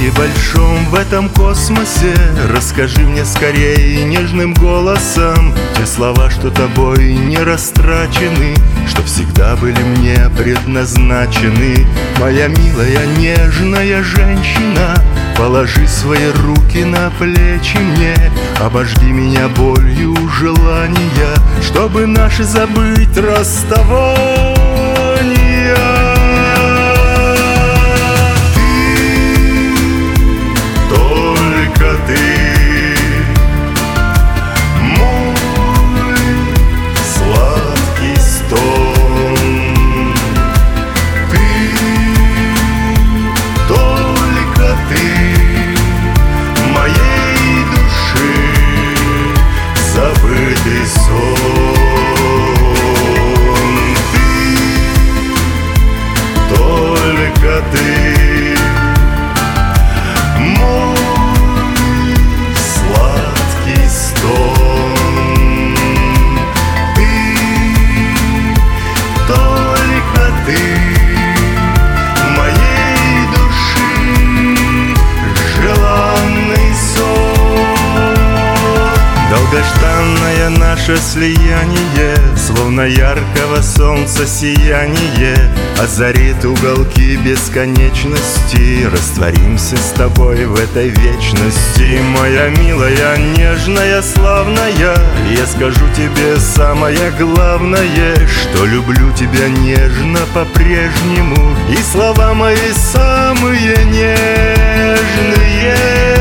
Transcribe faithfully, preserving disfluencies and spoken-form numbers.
небольшом в этом космосе. Расскажи мне скорее нежным голосом те слова, что тобой не растрачены, что всегда были мне предназначены. Моя милая нежная женщина, положи свои руки на плечи мне, обожди меня болью желания, чтобы наши забыть расставания. Забытый сон, ты, только ты, мой сладкий стон. Ты, только ты, моей души желанный сон. Долгожданное наше слияние, словно яркого солнца сияние, озарит уголки бесконечности. Растворимся с тобой в этой вечности. Моя милая, нежная, славная, я скажу тебе самое главное, что люблю тебя нежно по-прежнему, и слова мои самые нежные.